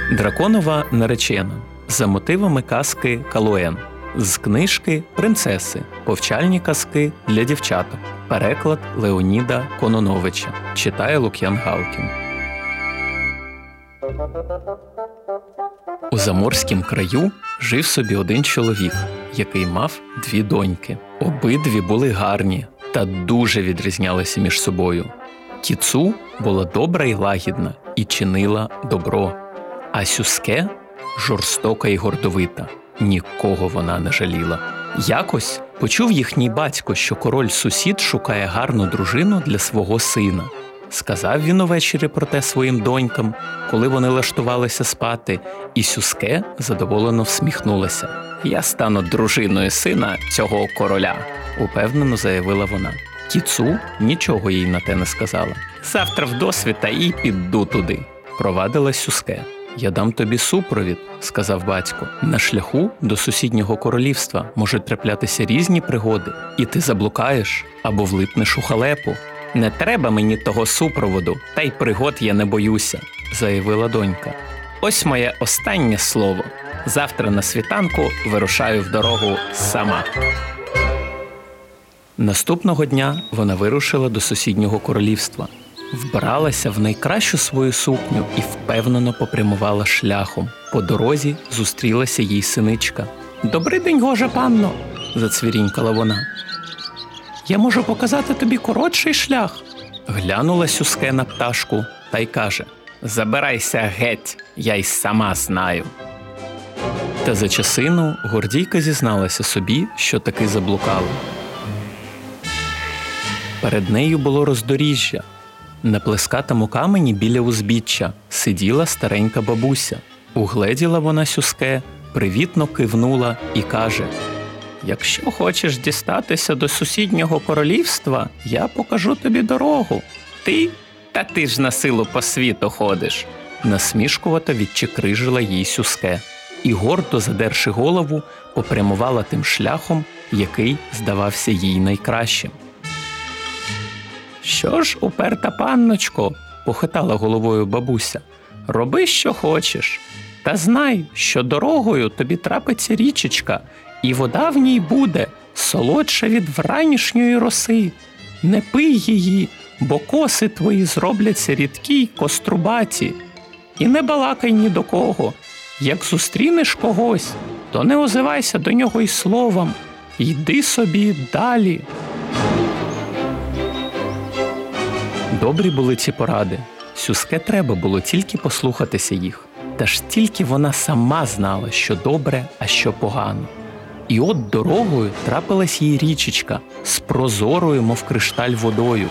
Драконова наречена за мотивами казки Калоен з книжки «Принцеси. Повчальні казки для дівчаток». Переклад Леоніда Кононовича. Читає Лук'ян Галкін. У заморськім краю жив собі один чоловік, який мав 2 доньки. Обидві були гарні та дуже відрізнялися між собою. Кіцу була добра і лагідна і чинила добро, а Сюске – жорстока і гордовита. Нікого вона не жаліла. Якось почув їхній батько, що король-сусід шукає гарну дружину для свого сина. Сказав він увечері про те своїм донькам, коли вони лаштувалися спати, і Сюске задоволено всміхнулася. «Я стану дружиною сина цього короля», – упевнено заявила вона. Кіцу нічого їй на те не сказала. «Завтра вдосвіта і піду туди», – провадила Сюске. «Я дам тобі супровід», – сказав батько. «На шляху до сусіднього королівства можуть траплятися різні пригоди, і ти заблукаєш або влипнеш у халепу». «Не треба мені того супроводу, та й пригод я не боюся», – заявила донька. «Ось моє останнє слово. Завтра на світанку вирушаю в дорогу сама». Наступного дня вона вирушила до сусіднього королівства. Вбралася в найкращу свою сукню і впевнено попрямувала шляхом. По дорозі зустрілася їй синичка. «Добрий день, гожа панно!» – зацвірінькала вона. «Я можу показати тобі коротший шлях». Глянула Сюске на пташку та й каже: «Забирайся геть, я й сама знаю». Та за часину гордійка зізналася собі, що таки заблукала. Перед нею було роздоріжжя. На плескатому камені біля узбіччя сиділа старенька бабуся. Угледіла вона Сюске, привітно кивнула і каже: «Якщо хочеш дістатися до сусіднього королівства, я покажу тобі дорогу. Ти ж на силу по світу ходиш», – насмішкувато відчекрижила їй Сюске. І гордо задерши голову, попрямувала тим шляхом, який здавався їй найкращим. «Що ж, уперта панночко», – похитала головою бабуся, – «роби, що хочеш. Та знай, що дорогою тобі трапиться річечка, і вода в ній буде солодша від вранішньої роси. Не пий її, бо коси твої зробляться рідкі й кострубаті. І не балакай ні до кого. Як зустрінеш когось, то не озивайся до нього й словом. Йди собі далі». Добрі були ці поради. Сюске треба було тільки послухатися їх. Та ж тільки вона сама знала, що добре, а що погано. І от дорогою трапилась їй річечка з прозорою, мов кришталь, водою.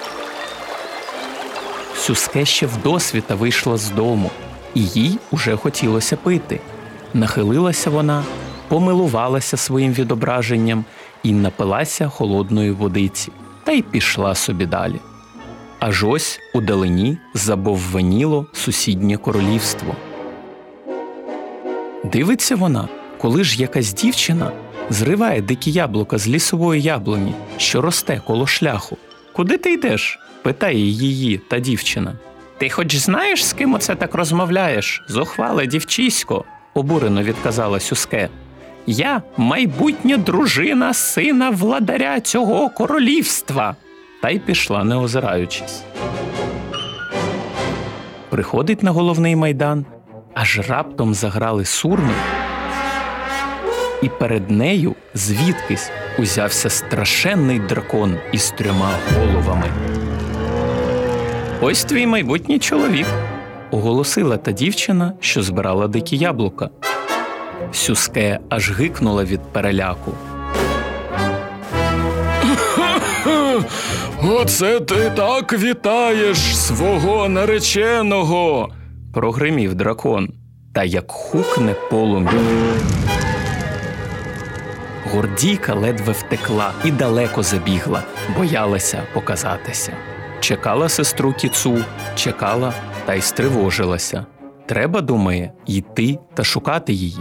Сюске ще вдосвіта вийшла з дому, і їй уже хотілося пити. Нахилилася вона, помилувалася своїм відображенням і напилася холодної водиці, та й пішла собі далі. Аж ось удалині забовваніло сусіднє королівство. Дивиться вона, коли ж якась дівчина зриває дикі яблука з лісової яблуні, що росте коло шляху. «Куди ти йдеш?» – питає її та дівчина. «Ти хоч знаєш, з ким оце так розмовляєш? Зухвале дівчисько!» – обурено відказала Сюске. «Я майбутня дружина сина владаря цього королівства!» Та й пішла, не озираючись. Приходить на головний майдан, аж раптом заграли сурми, і перед нею звідкись узявся страшенний дракон із 3 головами. «Ось твій майбутній чоловік», – оголосила та дівчина, що збирала дикі яблука. Сюске аж гикнула від переляку. «Оце ти так вітаєш свого нареченого!» – прогримів дракон, та як хукне полум'я. Гордійка ледве втекла і далеко забігла, боялася показатися. Чекала сестру Кіцу, чекала та й стривожилася. Треба, думає, йти та шукати її.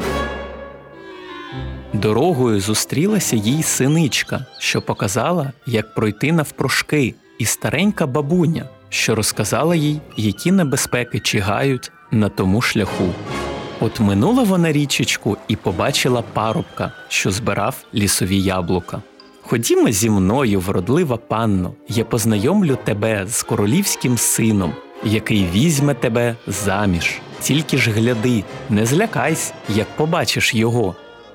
Дорогою зустрілася їй синичка, що показала, як пройти навпрошки, і старенька бабуня, що розказала їй, які небезпеки чигають на тому шляху. От минула вона річечку і побачила парубка, що збирав лісові яблука. «Ходімо зі мною, вродлива панно, я познайомлю тебе з королівським сином, який візьме тебе заміж. Тільки ж гляди, не злякайся, як побачиш його».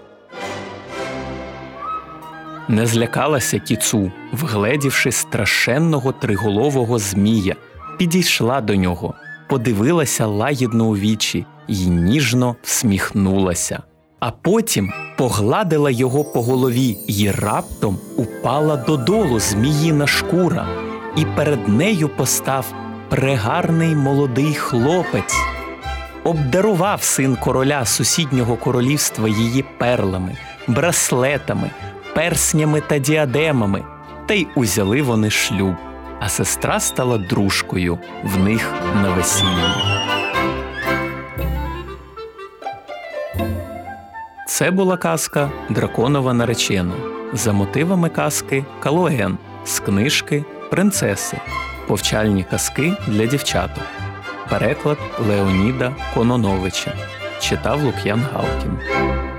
Не злякалася Кіцу, вгледівши страшенного триголового змія, підійшла до нього, подивилася лагідно у вічі й ніжно всміхнулася. А потім погладила його по голові й раптом упала додолу зміїна шкура, і перед нею постав прегарний молодий хлопець. Обдарував син короля сусіднього королівства її перлами, браслетами, перснями та діадемами, та й узяли вони шлюб, а сестра стала дружкою в них на весіллі. Це була казка «Драконова наречена» за мотивами казки «Калоен» з книжки «Принцеси. Повчальні казки для дівчаток». Переклад Леоніда Кононовича. Читав Лук'ян Галкін.